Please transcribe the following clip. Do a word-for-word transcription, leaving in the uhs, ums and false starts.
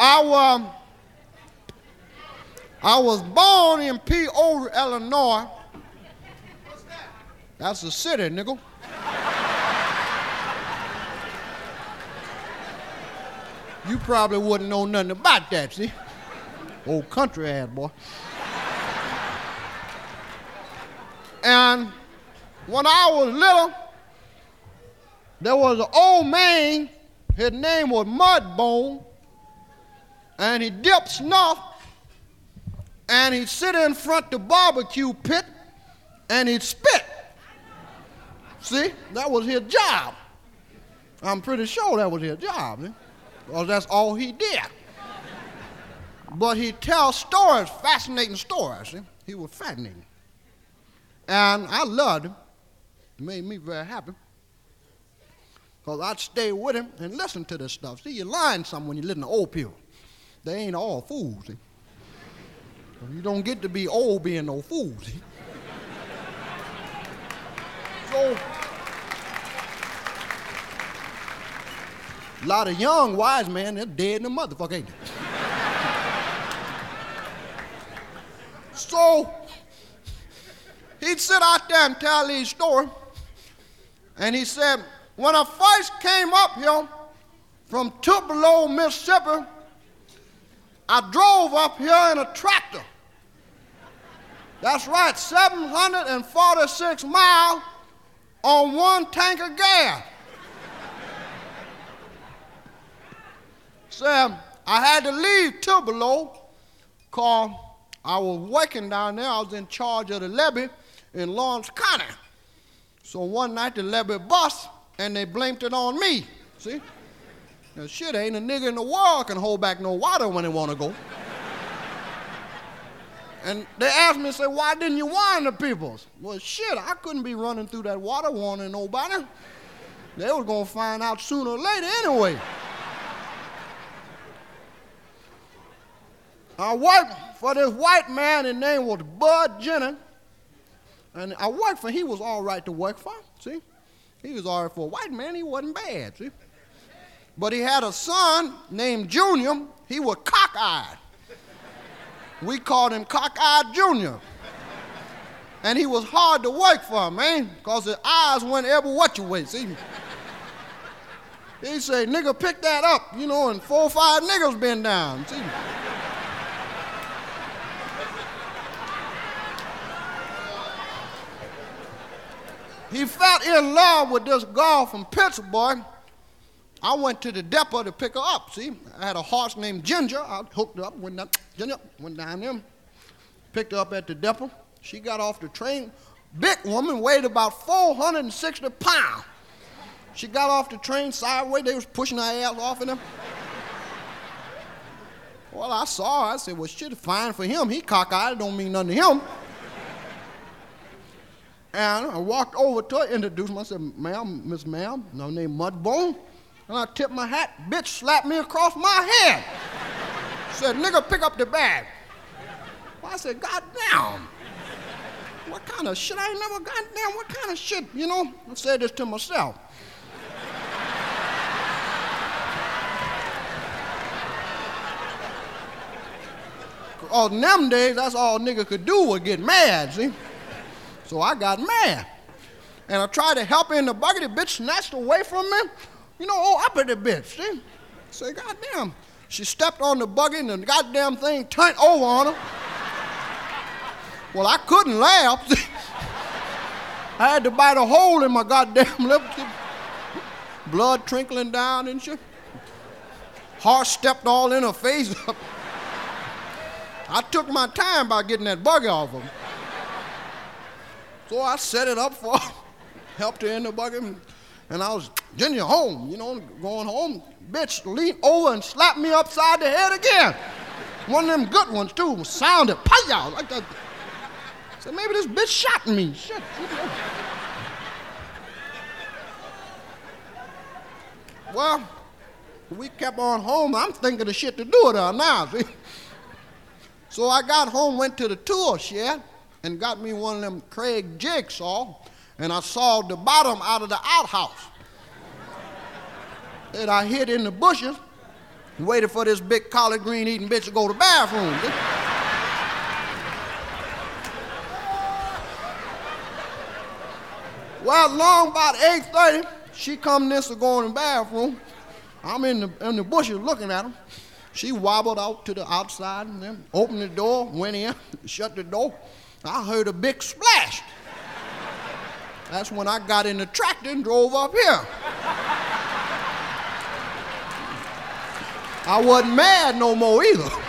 I, um, I was born in Peoria, Illinois. That's the city, nigga. You probably wouldn't know nothing about that, see? Old country ass boy. And when I was little, there was an old man, his name was Mudbone, and he dipped snuff, and he'd sit in front of the barbecue pit, and he'd spit. See, that was his job. I'm pretty sure that was his job, see? Because that's all he did. But he tells stories, fascinating stories, see? He was fascinating. And I loved him. It made me very happy. Because I'd stay with him and listen to this stuff. See, you learn something when you listen to old people. They ain't all fools, see? You don't get to be old being no fool, see? So, a lot of young wise men, they're dead in the motherfucker, ain't they? So, he'd sit out there and tell these stories. And he said, when I first came up here from Tupelo, Mississippi, I drove up here in a tractor. That's right, seven hundred forty-six miles on one tank of gas. Said, I had to leave Tupelo because I was working down there. I was in charge of the levee in Lawrence County. So one night the levee bust and they blamed it on me. See? Now shit, ain't a nigga in the world can hold back no water when they want to go. And they asked me, say, why didn't you warn the people? Well, shit, I couldn't be running through that water warning nobody. They was gonna find out sooner or later anyway. I worked for this white man, his name was Bud Jennings. And I worked for, he was all right to work for, see? He was all right for a white man, he wasn't bad, see? But he had a son named Junior, he was cockeyed. We called him Cockeyed Junior And he was hard to work for, man, because his eyes went every what you way, see? He said, nigga, pick that up, you know, and four or five niggas been down, see? He fell in love with this girl from Pittsburgh. I went to the depot to pick her up, see? I had a horse named Ginger. I hooked her up, went down, Ginger, went down there, picked her up at the depot. She got off the train. Big woman, weighed about four hundred sixty pounds. She got off the train sideways. They was pushing her ass off of them. Well, I saw her. I said, well, shit, fine for him. He cockeyed. It don't mean nothing to him. And I walked over to her, introduced myself, ma'am, Miss Ma'am, no name Mudbone. And I tipped my hat, bitch slapped me across my head. Said, nigga, pick up the bag. Well, I said, goddamn. What kind of shit? I ain't never, goddamn, what kind of shit, you know? I said this to myself. Oh, in them days, that's all nigga could do was get mad, see? So I got mad. And I tried to help her in the bucket. The bitch snatched away from me. You know, oh, up at the bitch, see? I said, goddamn. She stepped on the bucket and the goddamn thing turned over on her. Well, I couldn't laugh. I had to bite a hole in my goddamn lip. Blood trickling down and shit. Horse stepped all in her face. I took my time by getting that buggy off of her. So I set it up for her, helped her in the bucket, and I was getting you home, you know, going home. Bitch leaned over and slapped me upside the head again. One of them good ones, too, sounded pow like that. I said, maybe this bitch shot me. Shit. Well, we kept on home. I'm thinking of shit to do with her now, see? So I got home, went to the tool shed, and got me one of them Craig jigsaw, and I sawed the bottom out of the outhouse. And I hid in the bushes, Waited for this big collard green eating bitch to go to the bathroom. Well, long about eight thirty, she come this to go in the bathroom. I'm in the, in the bushes looking at her. She wobbled out to the outside and then opened the door, went in, shut the door. I heard a big splash. That's when I got in the tractor and drove up here. I wasn't mad no more either.